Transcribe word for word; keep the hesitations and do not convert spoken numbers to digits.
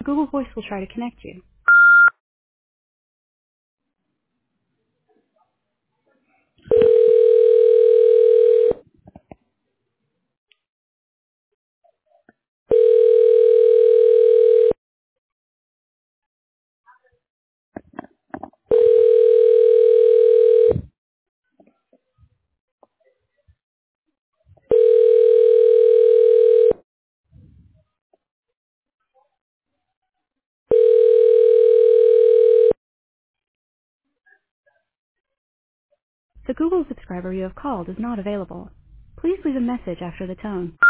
Google Voice will try to connect you. The Google subscriber you have called is not available. Please leave a message after the tone.